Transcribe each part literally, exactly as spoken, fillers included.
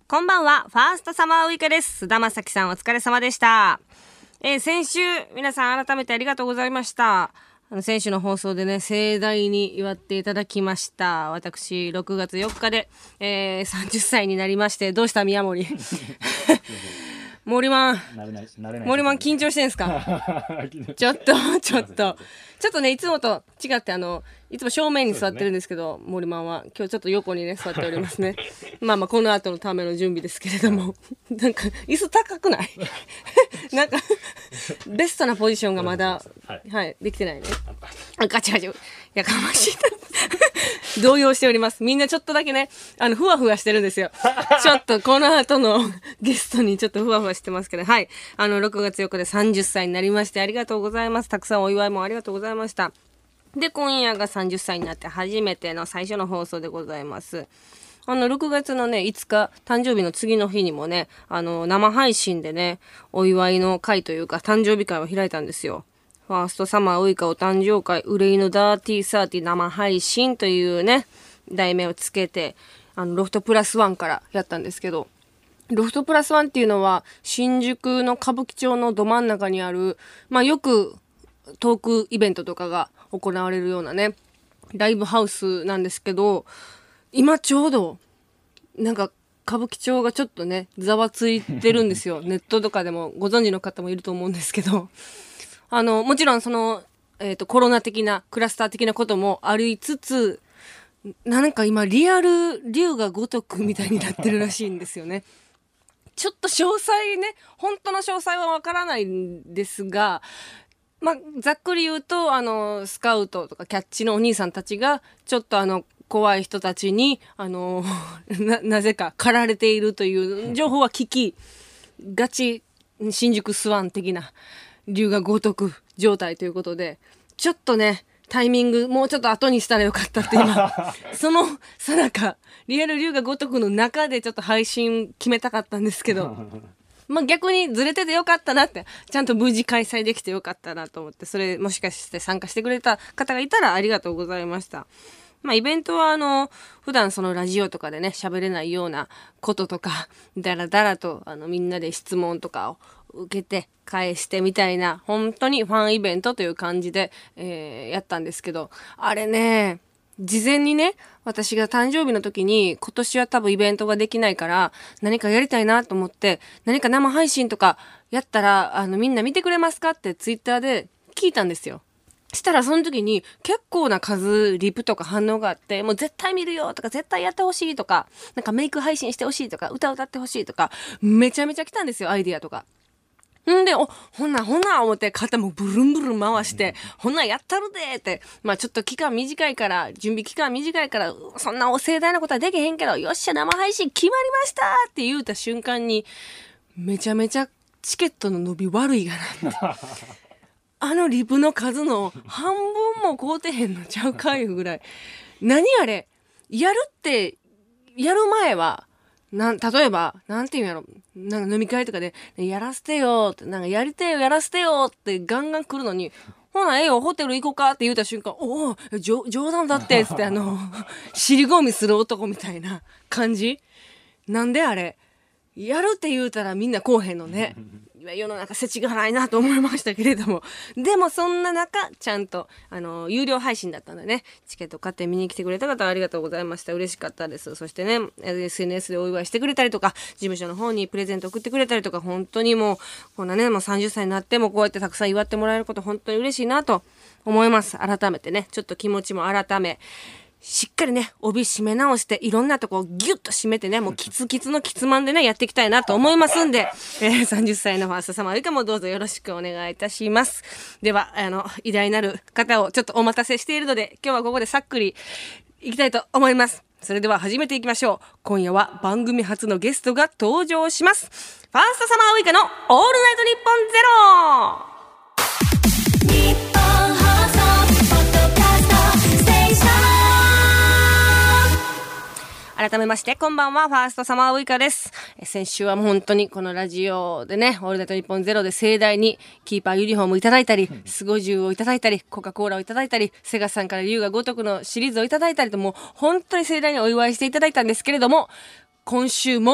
こんばんは、ファーストサマーウイカです。菅田将暉さんお疲れ様でした。えー、先週皆さん改めてありがとうございました。あの先週の放送でね、盛大に祝っていただきました。私ろくがつよっかで、えー、さんじゅっさいになりまして、どうした宮森森マン森マン緊張してんすかちょっとちょっとちょっとね、いつもと違って、あのいつも正面に座ってるんですけど、森マンは今日ちょっと横にね座っておりますねまあまあこの後のための準備ですけれどもなんか椅子高くないなんかベストなポジションがまだ、はい、はい、できてないね。あ、ガチガチ、やかましい動揺しております。みんなちょっとだけね、あのふわふわしてるんですよ。ちょっとこの後のゲストにちょっとふわふわしてますけど、はい、あのろくがつよっかでさんじゅっさいになりましてありがとうございます。たくさんお祝いもありがとうございました。で、今夜がさんじゅっさいになって初めての最初の放送でございます。あのろくがつのねいつか誕生日の次の日にもね、あの生配信でねお祝いの会というか誕生日会を開いたんですよ。ファーストサマーウイカお誕生会憂いのダーティーサーティ生配信というね題名をつけて、あのロフトプラスワンからやったんですけど、ロフトプラスワンっていうのは新宿の歌舞伎町のど真ん中にある、まあよくトークイベントとかが行われるようなねライブハウスなんですけど、今ちょうどなんか歌舞伎町がちょっとねざわついてるんですよネットとかでもご存知の方もいると思うんですけど、あのもちろんその、えーと、コロナ的なクラスター的なこともありつつ、なんか今リアル龍が如くみたいになってるらしいんですよね。ちょっと詳細ね、本当の詳細はわからないんですが、まあ、ざっくり言うと、あのスカウトとかキャッチのお兄さんたちがちょっとあの怖い人たちにあの な, なぜか駆られているという情報は聞き、ガチ新宿スワン的な龍が如く状態ということで、ちょっとねタイミングもうちょっと後にしたらよかったって今そのさなかリアル龍が如くの中でちょっと配信決めたかったんですけどまあ逆にずれててよかったなって、ちゃんと無事開催できてよかったなと思って、それもしかして参加してくれた方がいたらありがとうございました。まあイベントはあの普段そのラジオとかでね喋れないようなこととかだらだらとあのみんなで質問とかを受けて返してみたいな本当にファンイベントという感じで、えー、やったんですけど、あれね事前にね私が誕生日の時に今年は多分イベントができないから何かやりたいなと思って、何か生配信とかやったらあのみんな見てくれますかってツイッターで聞いたんですよ。したらその時に結構な数リプとか反応があって、もう絶対見るよとか絶対やってほしいとか、なんかメイク配信してほしいとか歌歌ってほしいとかめちゃめちゃ来たんですよ、アイディアとか。んで、お、ほんなほんな思って肩もブルンブルン回して、ほんなやったるでって、まあちょっと期間短いから、準備期間短いから、そんなお盛大なことはできへんけど、よっしゃ生配信決まりましたって言うた瞬間に、めちゃめちゃチケットの伸び悪いがなって。あのリプの数の半分も買うてへんのちゃうかいうぐらい。何あれやるって、やる前は、なん例えばなんていうんやろ、なんか飲み会とかでやらせてよって、なんかやりてよやらせてよってガンガン来るのに、ほなええよホテル行こうかって言うた瞬間、おお冗談だってっつって、あの尻込みする男みたいな感じ。なんであれやるって言うたらみんな来おへんのね。世の中世知がないなと思いましたけれども、でもそんな中ちゃんとあの有料配信だったんでね、チケット買って見に来てくれた方ありがとうございました。嬉しかったです。そしてね エスエヌエス でお祝いしてくれたりとか、事務所の方にプレゼント送ってくれたりとか、本当にもうこんなねもうさんじゅっさいになってもこうやってたくさん祝ってもらえること本当に嬉しいなと思います。改めてねちょっと気持ちも改め、しっかりね帯締め直していろんなとこをギュッと締めてね、もうキツキツのキツマンでねやっていきたいなと思いますんで、えー、さんじゅっさいのファーストサマーウイカもどうぞよろしくお願いいたします。ではあの偉大なる方をちょっとお待たせしているので、今日はここでさっくりいきたいと思います。それでは始めていきましょう。今夜は番組初のゲストが登場します。ファーストサマーウイカのオールナイトニッポンゼロ。改めましてこんばんは、ファーストサマーウイカです。先週はもう本当にこのラジオでね、オールナイトニッポンゼロで盛大にキーパーユニフォームいただいたり、スゴジュをいただいたり、コカ・コーラをいただいたり、セガさんから龍が如くのシリーズをいただいたりと、もう本当に盛大にお祝いしていただいたんですけれども、今週も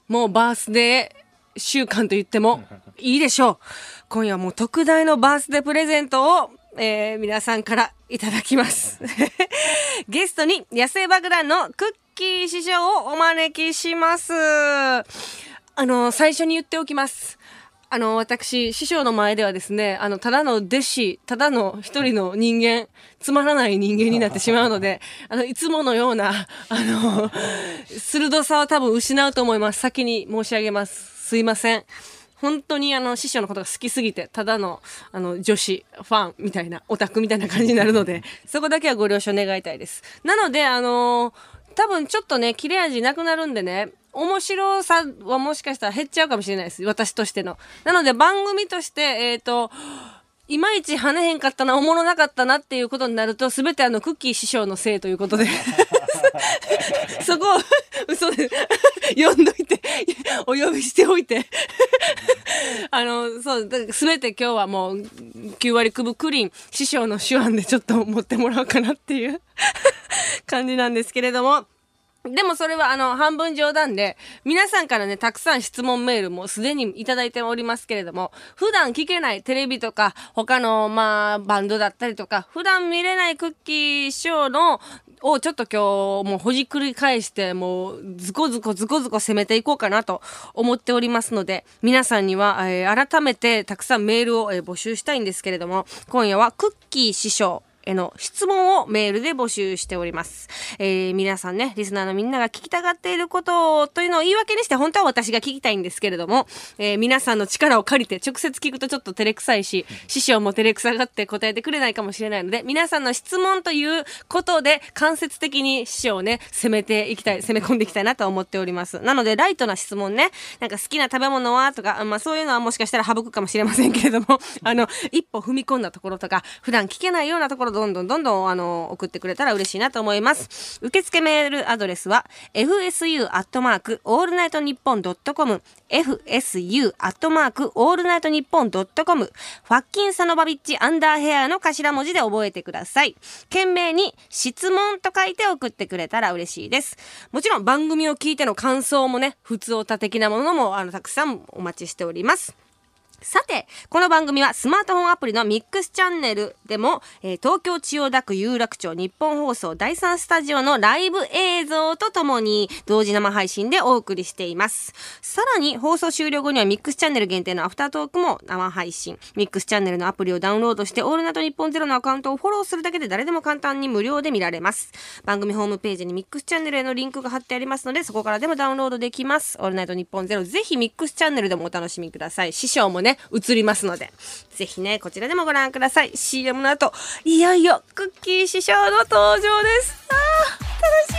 もうバースデー週間と言ってもいいでしょう。今夜はもう特大のバースデープレゼントを、えー、皆さんからいただきますゲストに野生爆弾のクッキー師匠をお招きします。あの最初に言っておきます。あの私師匠の前ではですね、あのただの弟子、ただの一人の人間、つまらない人間になってしまうので、あのいつものようなあの鋭さを多分失うと思います。先に申し上げます。すいません。本当にあの師匠のことが好きすぎて、ただのあの女子ファンみたいな、オタクみたいな感じになるので、そこだけはご了承願いたいです。なのであの多分ちょっとね切れ味なくなるんでね、面白さはもしかしたら減っちゃうかもしれないです、私としての。なので番組としてえっといまいち跳ねへんかったな、おもろなかったなっていうことになると、すべてあのクッキー師匠のせいということでそこを嘘で呼んどいてお呼びしておいてあのそうすべて今日はもうきゅう割くぶクリーン師匠の手腕でちょっと持ってもらおうかなっていう感じなんですけれども、でもそれはあの半分冗談で、皆さんからねたくさん質問メールもすでにいただいておりますけれども、普段聞けないテレビとか他のまあバンドだったりとか、普段見れないクッキーショーのをちょっと今日もうほじくり返して、もうズコズコズコズコ攻めていこうかなと思っておりますので、皆さんには、えー、改めてたくさんメールを、えー、募集したいんですけれども、今夜はクッキー師匠への質問をメールで募集しております。えー、皆さんね、リスナーのみんなが聞きたがっていることというのを言い訳にして、本当は私が聞きたいんですけれども、えー、皆さんの力を借りて直接聞くとちょっと照れくさいし、師匠も照れくさがって答えてくれないかもしれないので、皆さんの質問ということで間接的に師匠をね攻めていきたい、攻め込んでいきたいなと思っております。なのでライトな質問ね、なんか好きな食べ物はとか、まあそういうのはもしかしたら省くかもしれませんけれども、あの一歩踏み込んだところとか、普段聞けないようなところどんどんどんどんあの送ってくれたら嬉しいなと思います。受付メールアドレスは エフエスユー アットマーク オールナイトニッポン ドットコム エフエスユー アットマーク オールナイトニッポン ドットコム ファッキンサノバビッチアンダーヘアの頭文字で覚えてください。懸命に質問と書いて送ってくれたら嬉しいです。もちろん番組を聞いての感想もね、普通オタ的なものもあのたくさんお待ちしております。さて、この番組はスマートフォンアプリのミックスチャンネルでも、えー、東京千代田区有楽町日本放送だいさんスタジオのライブ映像とともに同時生配信でお送りしています。さらに放送終了後にはミックスチャンネル限定のアフタートークも生配信。ミックスチャンネルのアプリをダウンロードしてオールナイトニッポンゼロのアカウントをフォローするだけで誰でも簡単に無料で見られます。番組ホームページにミックスチャンネルへのリンクが貼ってありますので、そこからでもダウンロードできます。オールナイトニッポンゼロ、ぜひミックスチャンネルでもお楽しみください。師匠もね映りますので、ぜひねこちらでもご覧ください。 シーエム の後いよいよクッキー師匠の登場です。あー楽しい。